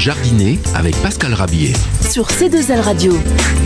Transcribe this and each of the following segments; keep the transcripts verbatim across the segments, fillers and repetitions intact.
Jardiner avec Pascal Rabier sur C deux L Radio.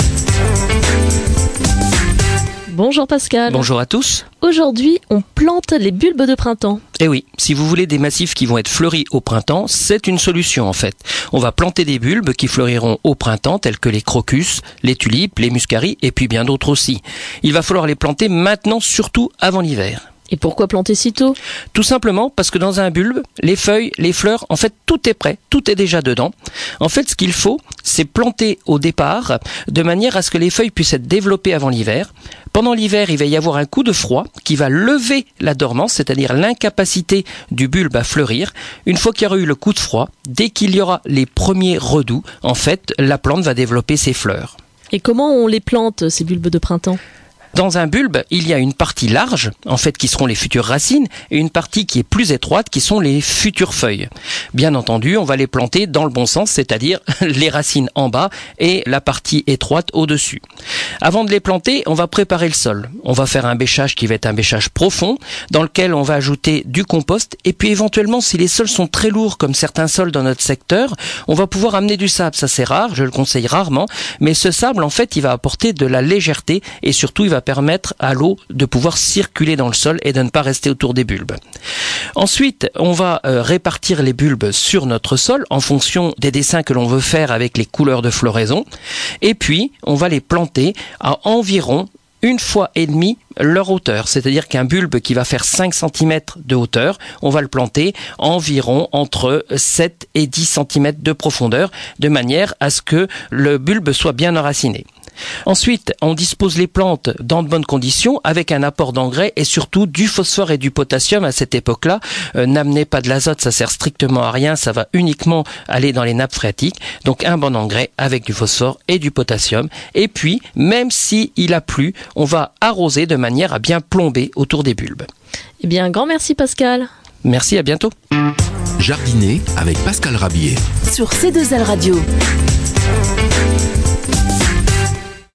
Bonjour Pascal. Bonjour à tous. Aujourd'hui, on plante les bulbes de printemps. Eh oui, si vous voulez des massifs qui vont être fleuris au printemps, c'est une solution en fait. On va planter des bulbes qui fleuriront au printemps, tels que les crocus, les tulipes, les muscaries et puis bien d'autres aussi. Il va falloir les planter maintenant, surtout avant l'hiver. Et pourquoi planter si tôt ? Tout simplement parce que dans un bulbe, les feuilles, les fleurs, en fait tout est prêt, tout est déjà dedans. En fait, ce qu'il faut, c'est planter au départ de manière à ce que les feuilles puissent être développées avant l'hiver. Pendant l'hiver, il va y avoir un coup de froid qui va lever la dormance, c'est-à-dire l'incapacité du bulbe à fleurir. Une fois qu'il y aura eu le coup de froid, dès qu'il y aura les premiers redoux, en fait, la plante va développer ses fleurs. Et comment on les plante, ces bulbes de printemps ? Dans un bulbe, il y a une partie large, en fait, qui seront les futures racines, et une partie qui est plus étroite, qui sont les futures feuilles. Bien entendu, on va les planter dans le bon sens, c'est-à-dire les racines en bas et la partie étroite au-dessus. Avant de les planter, on va préparer le sol. On va faire un bêchage qui va être un bêchage profond, dans lequel on va ajouter du compost, et puis éventuellement, si les sols sont très lourds, comme certains sols dans notre secteur, on va pouvoir amener du sable. Ça, c'est rare, je le conseille rarement, mais ce sable, en fait, il va apporter de la légèreté, et surtout, il va permettre à l'eau de pouvoir circuler dans le sol et de ne pas rester autour des bulbes. Ensuite, on va euh, répartir les bulbes sur notre sol en fonction des dessins que l'on veut faire avec les couleurs de floraison. Et puis, on va les planter à environ une fois et demie leur hauteur. C'est-à-dire qu'un bulbe qui va faire cinq centimètres de hauteur, on va le planter environ entre sept et dix centimètres de profondeur, de manière à ce que le bulbe soit bien enraciné. Ensuite, on dispose les plantes dans de bonnes conditions avec un apport d'engrais et surtout du phosphore et du potassium à cette époque-là. Euh, n'amenez pas de l'azote, ça sert strictement à rien, ça va uniquement aller dans les nappes phréatiques. Donc un bon engrais avec du phosphore et du potassium. Et puis, même s'il a plu, on va arroser de manière à bien plomber autour des bulbes. Eh bien, un grand merci Pascal. Merci, à bientôt. Jardiner avec Pascal Rabier sur C deux L Radio.